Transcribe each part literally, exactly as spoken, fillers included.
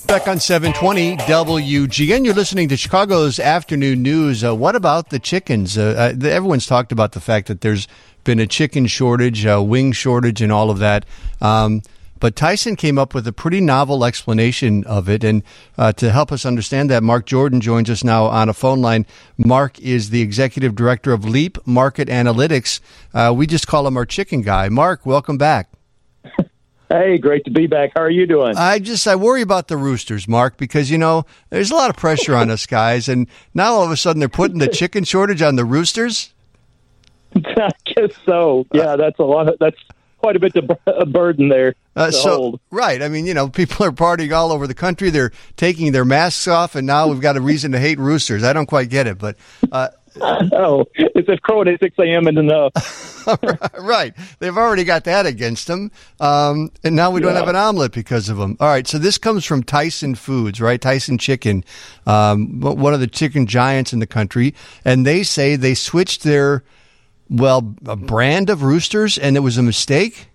Back on seven twenty W G N, you're listening to Chicago's Afternoon News. Uh, what about the chickens? Uh, uh, everyone's talked about the fact that there's been a chicken shortage, a wing shortage, and all of that. Um, but Tyson came up with a pretty novel explanation of it. And uh, to help us understand that, Mark Jordan joins us now on a phone line. Mark is the executive director of Leap Market Analytics. Uh, we just call him our chicken guy. Mark, welcome back. Hey, great to be back. How are you doing? I just, I worry about the roosters, Mark, because, you know, there's a lot of pressure on us guys, and now all of a sudden they're putting the chicken shortage on the roosters? I guess so. Yeah, that's a lot of, that's quite a bit of a burden there uh, to so, hold. Right. I mean, you know, people are partying all over the country. They're taking their masks off, and now we've got a reason to hate roosters. I don't quite get it, but... Uh, Oh, it's as crowing at six a.m. and enough. Right. They've already got that against them. Um, and now we don't yeah. have an omelet because of them. All right. So this comes from Tyson Foods, right? Tyson Chicken, um, one of the chicken giants in the country. And they say they switched their, well, a brand of roosters and it was a mistake.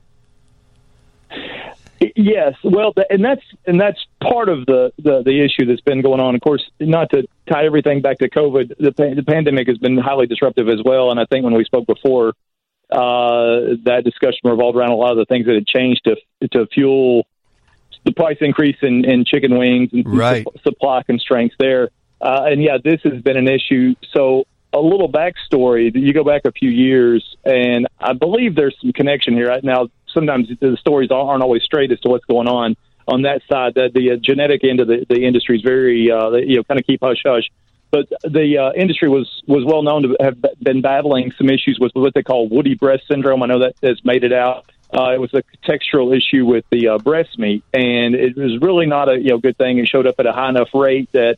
Yes, well, and that's and that's part of the, the, the issue that's been going on. Of course, not to tie everything back to COVID, the, the pandemic has been highly disruptive as well. And I think when we spoke before, uh, that discussion revolved around a lot of the things that had changed to to fuel the price increase in, in chicken wings and right. su- supply constraints there. Uh, and yeah, this has been an issue. So a little backstory: you go back a few years, and I believe there's some connection here right now. Sometimes the stories aren't always straight as to what's going on on that side. The, the uh, genetic end of the, the industry is very, uh, you know, kind of keep hush hush. But the uh, industry was, was well known to have been battling some issues with what they call woody breast syndrome. I know that has made it out. Uh, it was a textural issue with the uh, breast meat, and it was really not a you know good thing. It showed up at a high enough rate that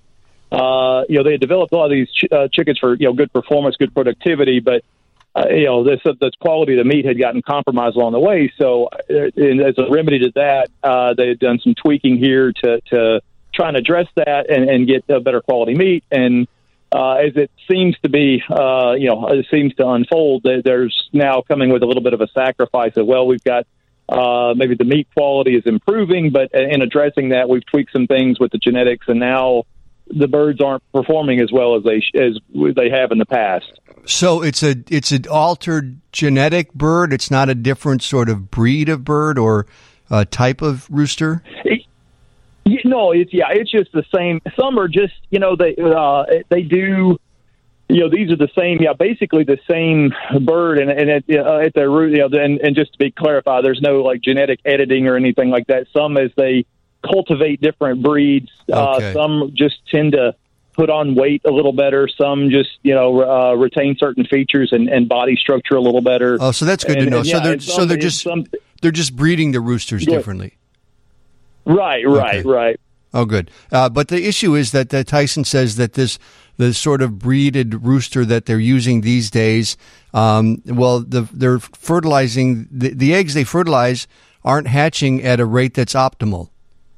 uh, you know they had developed a lot of these ch- uh, chickens for you know good performance, good productivity, but Uh, you know, this uh, the quality of the meat had gotten compromised along the way. So, uh, and as a remedy to that, uh, they had done some tweaking here to, to try and address that and, and get a better quality meat. And uh, as it seems to be, uh, you know, it seems to unfold, there's now coming with a little bit of a sacrifice of, well, we've got uh, maybe the meat quality is improving, but in addressing that, we've tweaked some things with the genetics, and now the birds aren't performing as well as they as they have in the past. So it's a it's an altered genetic bird. It's not a different sort of breed of bird or uh, type of rooster. It, you know, it's yeah, it's just the same. Some are just you know they uh, they do. You know, these are the same, yeah, basically the same bird, and, and at, uh, at their root, you know, and, and just to be clarified, there's no like genetic editing or anything like that. Some, as they cultivate different breeds, okay. uh, some just tend to put on weight a little better. Some just, you know, uh, retain certain features and, and body structure a little better. Oh, so that's good and, to know. And, so yeah, they're some, so they're just some, they're just breeding the roosters yeah. differently. Right, right, okay. right. Oh, good. Uh, but the issue is that, that Tyson says that this the sort of breeded rooster that they're using these days, um, well, the, they're fertilizing the, the eggs they fertilize aren't hatching at a rate that's optimal.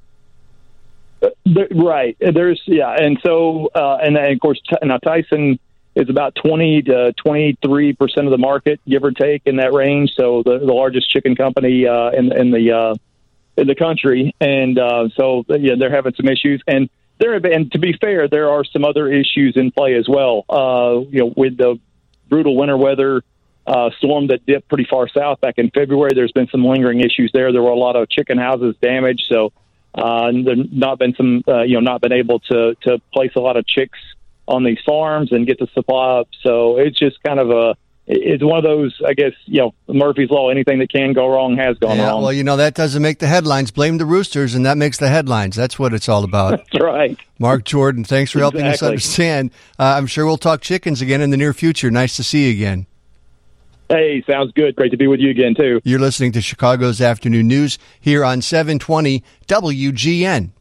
Right. There's yeah, and so uh, and then of course now Tyson is about twenty to twenty-three percent of the market, give or take, in that range. So the, the largest chicken company uh, in in the uh, in the country, and uh, so yeah, they're having some issues. And there have been, and to be fair, there are some other issues in play as well. Uh, you know, with the brutal winter weather. Uh, storm that dipped pretty far south back in February. There's been some lingering issues there. There were a lot of chicken houses damaged, so uh, there's not been some, uh, you know, not been able to to place a lot of chicks on these farms and get the supply up. So it's just kind of a, it's one of those, I guess, you know, Murphy's Law. Anything that can go wrong has gone yeah, wrong. Well, you know, that doesn't make the headlines. Blame the roosters, and that makes the headlines. That's what it's all about. That's right. Mark Jordan, thanks for helping exactly. us understand. Uh, I'm sure we'll talk chickens again in the near future. Nice to see you again. Hey, sounds good. Great to be with you again, too. You're listening to Chicago's Afternoon News here on seven twenty W G N.